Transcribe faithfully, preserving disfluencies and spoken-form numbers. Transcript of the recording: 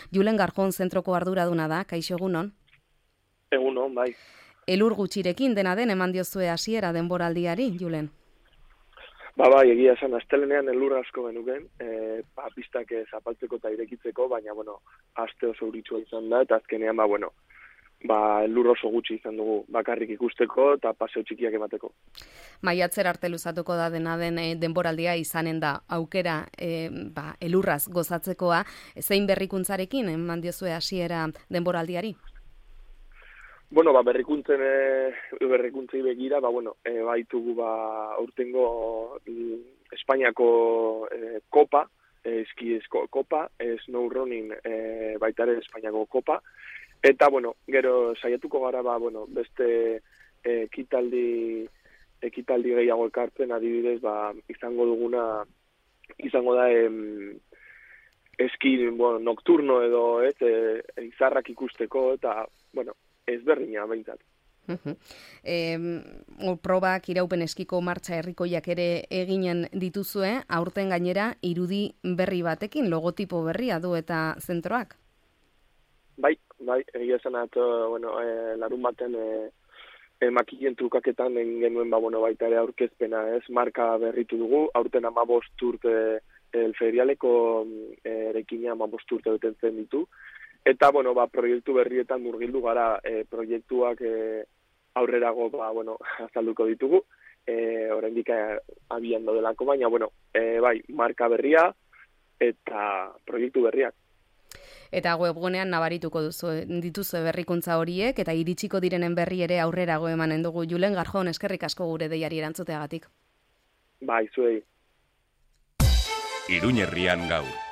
Julen Garjon zentroko arduraduna da, kaixo egunon? Egunon, bai. Elur gutxirekin dena den eman diozue hasiera denboraldiari, Julen? Ba, bai, egia esan, astelenean elur asko genuken, e, ba, pistak zapaltzeko eta irekitzeko, baina, bueno, aste oso euritsua izan da, eta azkenean, ba, bueno, ba, elur oso gutxi izan dugu bakarrik ikusteko eta paseo txikiak emateko. Maiatzer arte luzatuko da dena den e, denboraldia izanen da aukera e, ba, elurraz gozatzekoa, zein berrikuntzarekin eman diozue hasiera denboraldiari? Bueno, ba, berrikuntzen, e, berrikuntzei begira, ba, bueno, e, baitugu, ba, aurtengo mm, Espainiako e, kopa, e, eski esko kopa, e, snow running e, baita ere Espainiako kopa, eta, bueno, gero saiatuko gara, ba, bueno, beste e, ekitaldi, ekitaldi gehiago ekartzen, adibidez, ba, izango duguna, izango da, em, eski, bueno, nocturno edo, ez, e, izarrak ikusteko, eta, bueno, ezberdina behintzat. Uh-huh. E, probak iraupen eskiko martxa herrikoiak ere eginen dituzue, aurten gainera irudi berri batekin, logotipo berria du eta zentroak? Bai, bai, egia esanat, bueno, e, larun baten e, e, makilien trukaketan egin genuen, ba, bueno, baita ere aurkezpena, ez, marka berritu dugu, aurten amabost urte, el ferialeko erekina amabost urte beten zen ditu, eta, bueno, ba, proiektu berrietan murgildu gara, e, proiektuak e, aurrerago, ba, bueno, azalduko ditugu, e, oraindik abian daudelako, baina, bueno, e, bai, marka berria eta proiektu berriak. Eta webgunean nabarituko duzu dituzue berrikuntza horiek, eta iritsiko direnen berri ere aurrerago emanen dugu. Julen Garjon, eskerrik asko gure deiari erantzuteagatik. Bai, zuei. Iruñerrian gaur.